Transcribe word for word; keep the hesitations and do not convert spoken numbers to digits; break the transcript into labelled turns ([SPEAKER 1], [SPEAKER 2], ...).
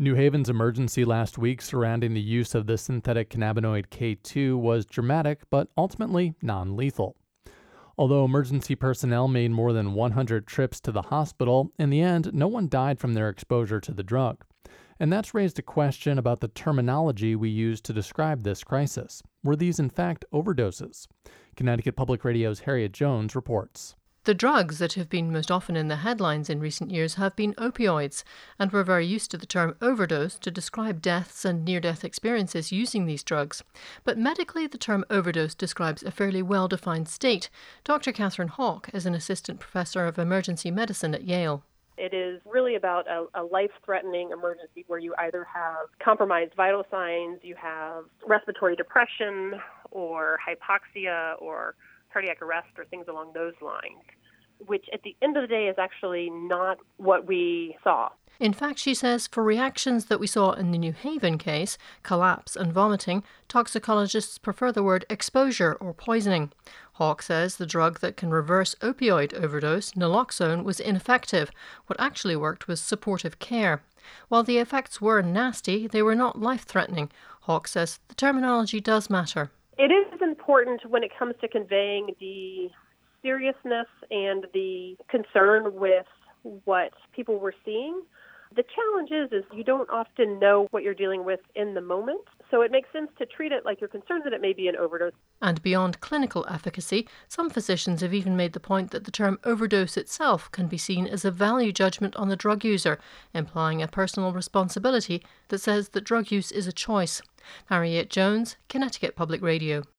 [SPEAKER 1] New Haven's emergency last week surrounding the use of the synthetic cannabinoid K two was dramatic, but ultimately non-lethal. Although emergency personnel made more than one hundred trips to the hospital, in the end, no one died from their exposure to the drug. And that's raised a question about the terminology we use to describe this crisis. Were these in fact overdoses? Connecticut Public Radio's Harriet Jones reports.
[SPEAKER 2] The drugs that have been most often in the headlines in recent years have been opioids, and we're very used to the term overdose to describe deaths and near-death experiences using these drugs. But medically, the term overdose describes a fairly well-defined state. Doctor Catherine Hawk is an assistant professor of emergency medicine at Yale.
[SPEAKER 3] It is really about a, a life-threatening emergency where you either have compromised vital signs, you have respiratory depression, or hypoxia, or cardiac arrest, or things along those lines, which at the end of the day is actually not what we saw.
[SPEAKER 2] In fact, she says, for reactions that we saw in the New Haven case, collapse and vomiting, toxicologists prefer the word exposure or poisoning. Hawk says the drug that can reverse opioid overdose, naloxone, was ineffective. What actually worked was supportive care. While the effects were nasty, they were not life-threatening. Hawk says the terminology does matter.
[SPEAKER 3] It is important when it comes to conveying the seriousness and the concern with what people were seeing. The challenge is, is you don't often know what you're dealing with in the moment, so it makes sense to treat it like you're concerned that it may be an overdose.
[SPEAKER 2] And beyond clinical efficacy, some physicians have even made the point that the term overdose itself can be seen as a value judgment on the drug user, implying a personal responsibility that says that drug use is a choice. Harriet Jones, Connecticut Public Radio.